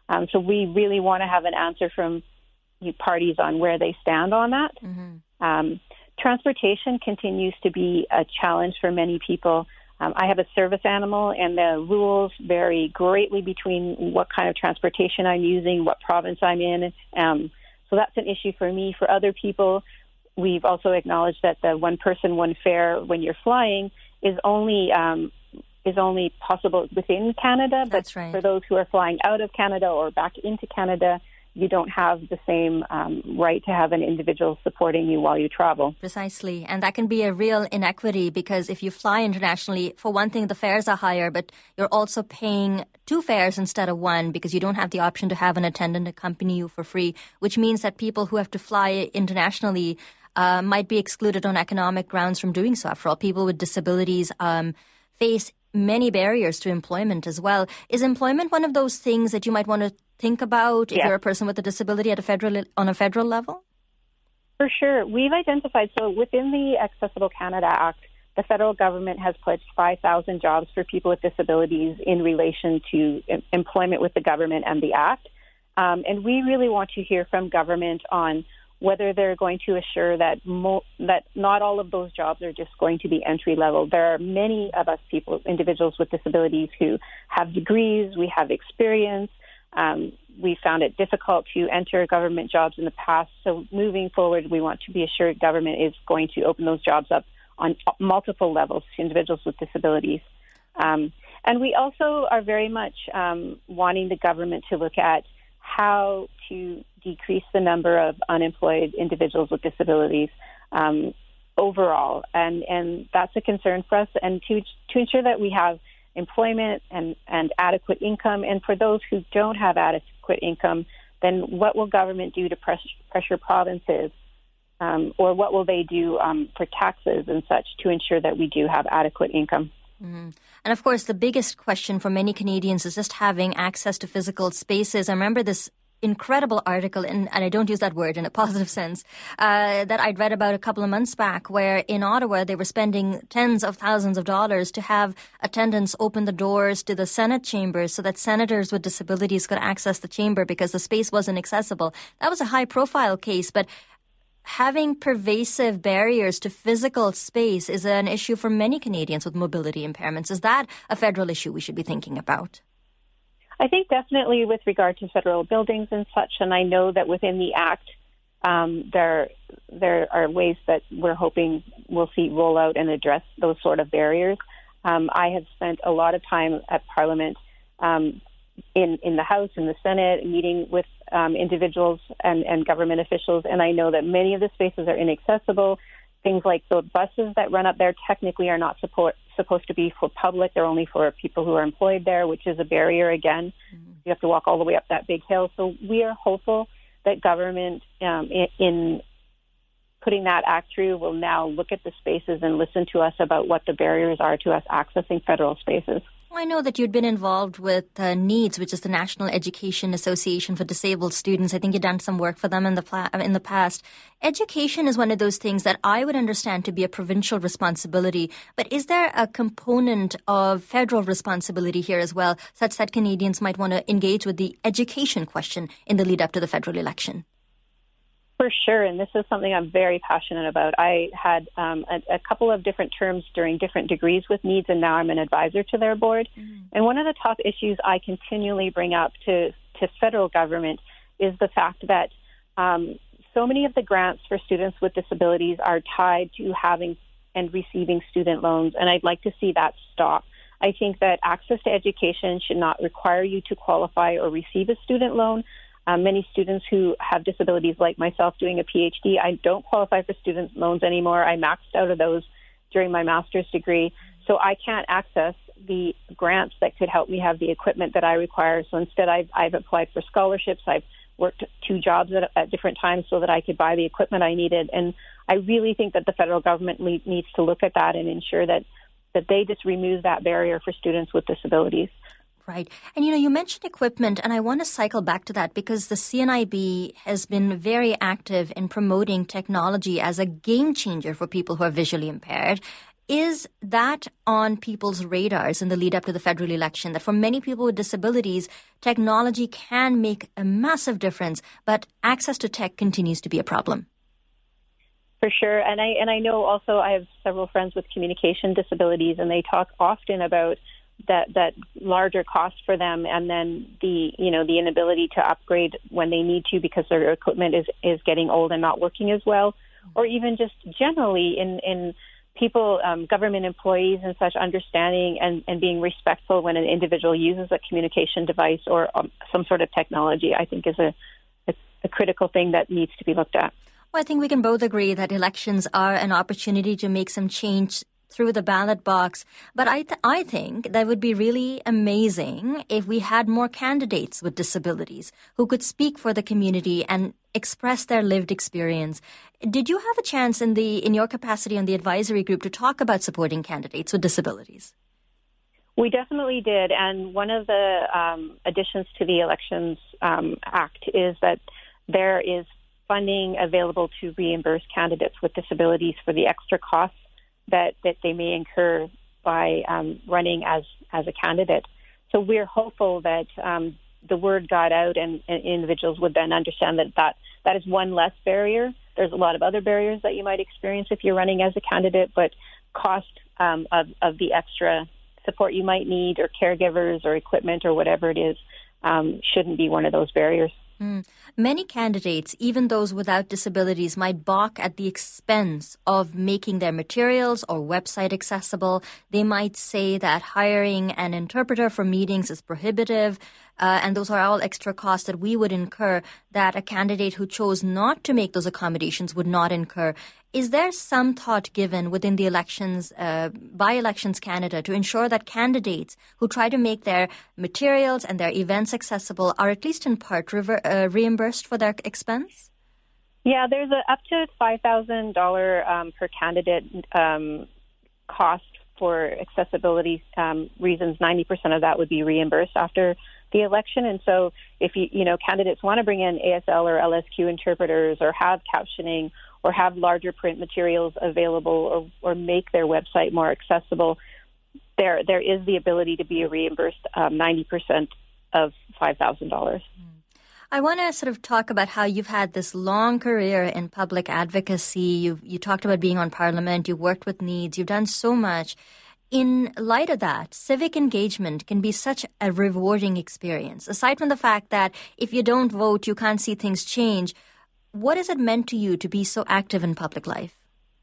Um, so we really want to have an answer from parties on where they stand on that. Mm-hmm. Um, transportation continues to be a challenge for many people. Um, I have a service animal, and the rules vary greatly between what kind of transportation I'm using, what province I'm in. Um, so that's an issue for me. For other people, we've also acknowledged that the one person, one fare when you're flying is only um, is only possible within Canada. But that's right. For those who are flying out of Canada or back into Canada, you don't have the same um, right to have an individual supporting you while you travel. Precisely. And that can be a real inequity because if you fly internationally, for one thing, the fares are higher, but you're also paying two fares instead of one because you don't have the option to have an attendant accompany you for free, which means that people who have to fly internationally uh, might be excluded on economic grounds from doing so. After all, people with disabilities um, face many barriers to employment as well. Is employment one of those things that you might want to think about if yeah. you're a person with a disability at a federal on a federal level? For sure. We've identified, so within the Accessible Canada Act, the federal government has pledged five thousand jobs for people with disabilities in relation to em- employment with the government and the Act. Um, and we really want to hear from government on whether they're going to assure that mo- that not all of those jobs are just going to be entry level. There are many of us people, individuals with disabilities who have degrees, we have experience. Um, we found it difficult to enter government jobs in the past. So moving forward, we want to be assured government is going to open those jobs up on multiple levels to individuals with disabilities. Um, and we also are very much um, wanting the government to look at how to decrease the number of unemployed individuals with disabilities um, overall. And, and that's a concern for us. And to, to ensure that we have employment and, and adequate income. And for those who don't have adequate income, then what will government do to press, pressure provinces? Um, or what will they do um, for taxes and such to ensure that we do have adequate income? Mm-hmm. And of course, the biggest question for many Canadians is just having access to physical spaces. I remember this incredible article, and, and I don't use that word in a positive sense, uh, that I'd read about a couple of months back, where in Ottawa they were spending tens of thousands of dollars to have attendants open the doors to the Senate chambers so that senators with disabilities could access the chamber because the space wasn't accessible. That was a high-profile case, but having pervasive barriers to physical space is an issue for many Canadians with mobility impairments. Is that a federal issue we should be thinking about? I think definitely with regard to federal buildings and such, and I know that within the Act, um, there there are ways that we're hoping we'll see roll out and address those sort of barriers. Um, I have spent a lot of time at Parliament um, in, in the House, in the Senate, meeting with um, individuals and, and government officials, and I know that many of the spaces are inaccessible. Things like the buses that run up there technically are not support, supposed to be for public. They're only for people who are employed there, which is a barrier again. Mm-hmm. You have to walk all the way up that big hill. So we are hopeful that government um, in, in putting that act through will now look at the spaces and listen to us about what the barriers are to us accessing federal spaces. I know that you'd been involved with uh, NEEDS, which is the National Education Association for Disabled Students. I think you've done some work for them in the pla- in the past. Education is one of those things that I would understand to be a provincial responsibility. But is there a component of federal responsibility here as well, such that Canadians might want to engage with the education question in the lead up to the federal election? For sure, and this is something I'm very passionate about. I had um, a, a couple of different terms during different degrees with NEEDS, and now I'm an advisor to their board. Mm. And one of the top issues I continually bring up to, to federal government is the fact that um, so many of the grants for students with disabilities are tied to having and receiving student loans, and I'd like to see that stop. I think that access to education should not require you to qualify or receive a student loan. Um, many students who have disabilities like myself doing a P H D, I don't qualify for student loans anymore. I maxed out of those during my master's degree. So I can't access the grants that could help me have the equipment that I require. So instead, I've, I've applied for scholarships. I've worked two jobs at, at different times so that I could buy the equipment I needed. And I really think that the federal government le- needs to look at that and ensure that, that they just remove that barrier for students with disabilities. Right. And, you know, you mentioned equipment, and I want to cycle back to that because the C N I B has been very active in promoting technology as a game changer for people who are visually impaired. Is that on people's radars in the lead up to the federal election, that for many people with disabilities, technology can make a massive difference, but access to tech continues to be a problem? For sure. And I and I know also I have several friends with communication disabilities, and they talk often about that that larger cost for them, and then the you know the inability to upgrade when they need to because their equipment is, is getting old and not working as well, or even just generally in, in people, um, government employees and such, understanding and, and being respectful when an individual uses a communication device or um, some sort of technology, I think is a, a, a critical thing that needs to be looked at. Well, I think we can both agree that elections are an opportunity to make some change through the ballot box. But I th- I think that would be really amazing if we had more candidates with disabilities who could speak for the community and express their lived experience. Did you have a chance in the in your capacity on the advisory group to talk about supporting candidates with disabilities? We definitely did. And one of the um, additions to the Elections um, Act is that there is funding available to reimburse candidates with disabilities for the extra costs that, that they may incur by um, running as, as a candidate. So we're hopeful that um, the word got out and, and individuals would then understand that, that that is one less barrier. There's a lot of other barriers that you might experience if you're running as a candidate, but cost um, of, of the extra support you might need, or caregivers or equipment or whatever it is, um, shouldn't be one of those barriers. Mm. Many candidates, even those without disabilities, might balk at the expense of making their materials or website accessible. They might say that hiring an interpreter for meetings is prohibitive, uh, and those are all extra costs that we would incur that a candidate who chose not to make those accommodations would not incur. Is there some thought given within the elections, uh, by Elections Canada, to ensure that candidates who try to make their materials and their events accessible are at least in part rever- uh, reimbursed for their expense? Yeah, there's a up to five thousand dollars um, per candidate um, cost for accessibility um, reasons. ninety percent of that would be reimbursed after the election. And so if you, you know, candidates want to bring in A S L or L S Q interpreters, or have captioning, or have larger print materials available, or, or make their website more accessible, there there is the ability to be reimbursed um, ninety percent of five thousand dollars. I want to sort of talk about how you've had this long career in public advocacy. You've, you talked about being on Parliament. You've worked with needs. You've done so much. In light of that, civic engagement can be such a rewarding experience. Aside from the fact that if you don't vote, you can't see things change, what has it meant to you to be so active in public life?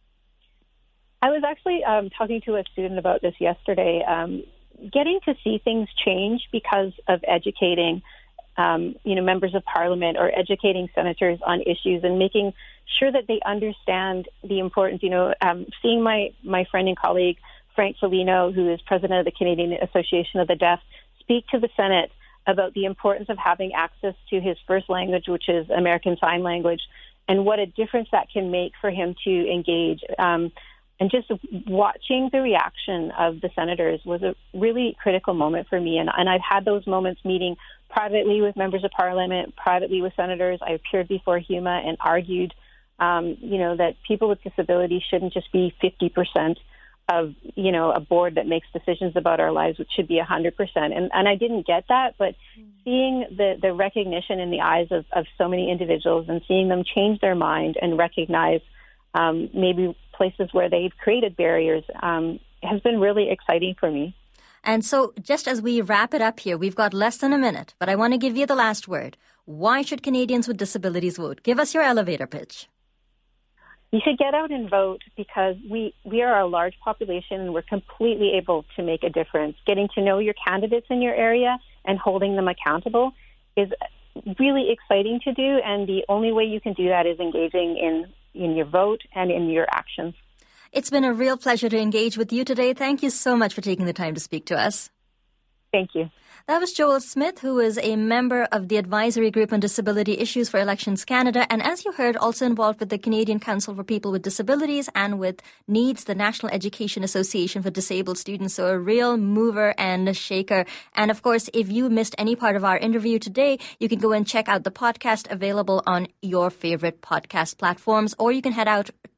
I was actually um, talking to a student about this yesterday. Um, getting to see things change because of educating Um, you know, members of parliament, or educating senators on issues, and making sure that they understand the importance. You know, um, seeing my, my friend and colleague, Frank Foligno, who is president of the Canadian Association of the Deaf, speak to the Senate about the importance of having access to his first language, which is American Sign Language, and what a difference that can make for him to engage. Um, and just watching the reaction of the senators was a really critical moment for me. And, and I've had those moments meeting privately with members of parliament, privately with senators. I appeared before H U M A and argued, um, you know, that people with disabilities shouldn't just be fifty percent of, you know, a board that makes decisions about our lives, which should be one hundred percent. And, and I didn't get that, but seeing the, the recognition in the eyes of, of so many individuals, and seeing them change their mind and recognize um, maybe places where they've created barriers um, has been really exciting for me. And so just as we wrap it up here, we've got less than a minute, but I want to give you the last word. Why should Canadians with disabilities vote? Give us your elevator pitch. You should get out and vote, because we, we are a large population and we're completely able to make a difference. Getting to know your candidates in your area and holding them accountable is really exciting to do, and the only way you can do that is engaging in, in your vote and in your actions. It's been a real pleasure to engage with you today. Thank you so much for taking the time to speak to us. Thank you. That was Joel Smith, who is a member of the Advisory Group on Disability Issues for Elections Canada, and as you heard, also involved with the Canadian Council for People with Disabilities and with NEEDS, the National Education Association for Disabled Students. So a real mover and a shaker. And of course, if you missed any part of our interview today, you can go and check out the podcast available on your favorite podcast platforms, or you can head out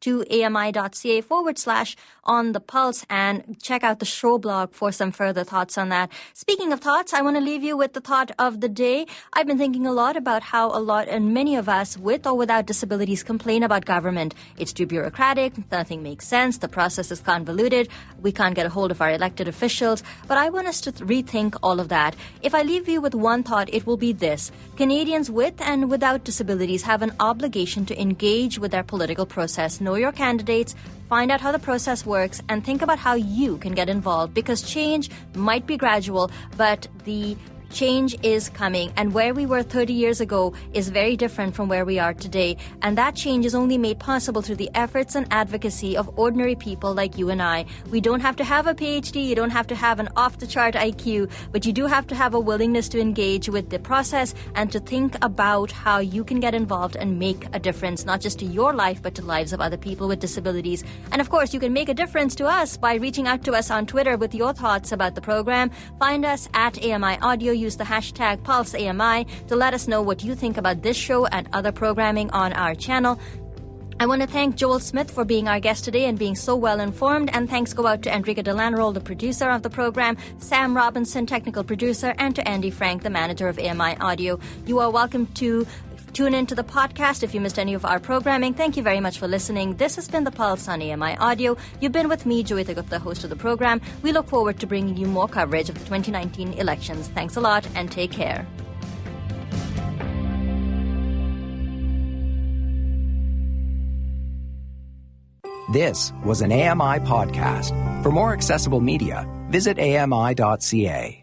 to ami.ca forward slash on the pulse and check out the show blog for some further thoughts on that. Speaking of thoughts, I want to leave you with the thought of the day. I've been thinking a lot about how a lot and many of us with or without disabilities complain about government. It's too bureaucratic, nothing makes sense, the process is convoluted, we can't get a hold of our elected officials. But I want us to th- rethink all of that. If I leave you with one thought, it will be this. Canadians with and without disabilities have an obligation to engage with their political process. Know your candidates, find out how the process works, and think about how you can get involved, because change might be gradual, but the change is coming, and where we were thirty years ago is very different from where we are today, and that change is only made possible through the efforts and advocacy of ordinary people like you and I. We don't have to have a P H D, you don't have to have an off-the-chart I Q, but you do have to have a willingness to engage with the process and to think about how you can get involved and make a difference, not just to your life, but to lives of other people with disabilities. And of course, you can make a difference to us by reaching out to us on Twitter with your thoughts about the program. Find us at A M I Audio. Use the hashtag PulseAMI to let us know what you think about this show and other programming on our channel. I want to thank Joel Smith for being our guest today and being so well informed, and thanks go out to Enrica Delanroll, the producer of the program, Sam Robinson, technical producer, and to Andy Frank, the manager of A M I Audio. You are welcome to tune into the podcast if you missed any of our programming. Thank you very much for listening. This has been The Pulse on A M I Audio. You've been with me, Joeita Gupta, host of the program. We look forward to bringing you more coverage of the twenty nineteen elections. Thanks a lot and take care. This was an A M I podcast. For more accessible media, visit A M I dot C A.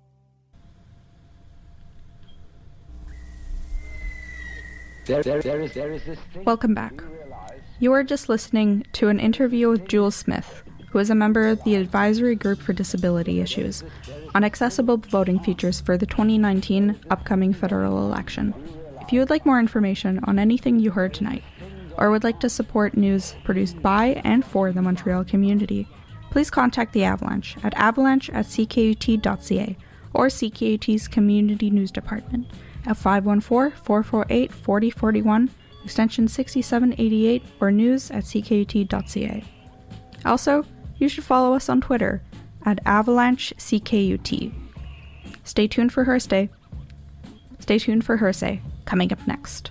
There, there, there is, there is this thing. Welcome back. You are just listening to an interview with Joel Smith, who is a member of the Advisory Group for Disability Issues, on accessible voting features for the twenty nineteen upcoming federal election. If you would like more information on anything you heard tonight, or would like to support news produced by and for the Montreal community, please contact the Avalanche at avalanche at c k u t dot c a or C K U T's Community News Department at five one four, four four eight, four zero four one, extension sixty-seven eighty-eight, or news at c k u t dot c a. Also, you should follow us on Twitter at avalanche c k u t. Stay tuned for Hearsay. Stay tuned for Hearsay, coming up next.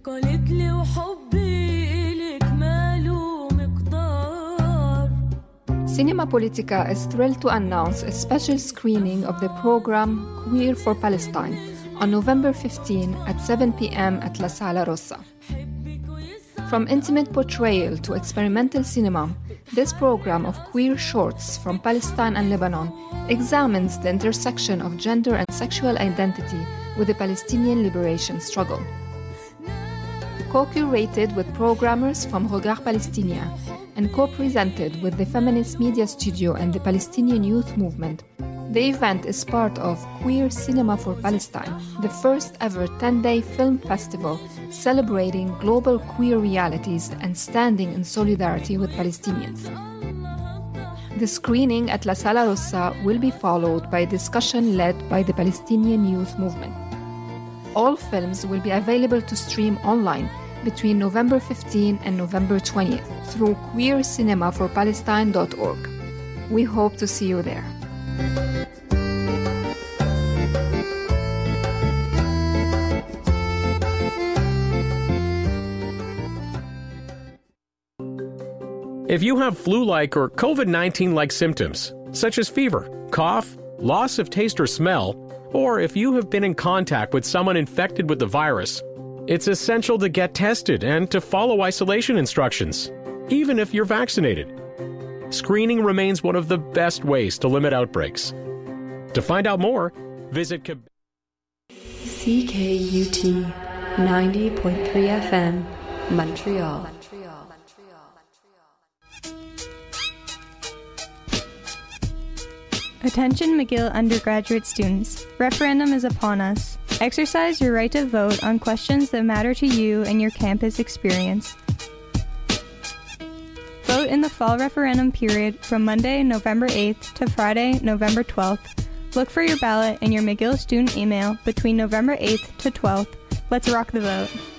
Cinema Politica is thrilled to announce a special screening of the program Queer for Palestine on November fifteenth at seven p.m. at La Sala Rossa. From intimate portrayal to experimental cinema, this program of queer shorts from Palestine and Lebanon examines the intersection of gender and sexual identity with the Palestinian liberation struggle. Co-curated with programmers from Regard Palestinien and co-presented with the Feminist Media Studio and the Palestinian Youth Movement, the event is part of Queer Cinema for Palestine, the first ever ten-day film festival celebrating global queer realities and standing in solidarity with Palestinians. The screening at La Sala Rossa will be followed by a discussion led by the Palestinian Youth Movement. All films will be available to stream online between November fifteenth and November twentieth through queer cinema for palestine dot org. We hope to see you there. If you have flu-like or COVID nineteen-like symptoms, such as fever, cough, loss of taste or smell, or if you have been in contact with someone infected with the virus, it's essential to get tested and to follow isolation instructions, even if you're vaccinated. Screening remains one of the best ways to limit outbreaks. To find out more, visit C K U T ninety point three F M, Montreal. Attention McGill undergraduate students. Referendum is upon us. Exercise your right to vote on questions that matter to you and your campus experience. Vote in the fall referendum period from Monday, November eighth to Friday, November twelfth. Look for your ballot in your McGill student email between November eighth to twelfth. Let's rock the vote.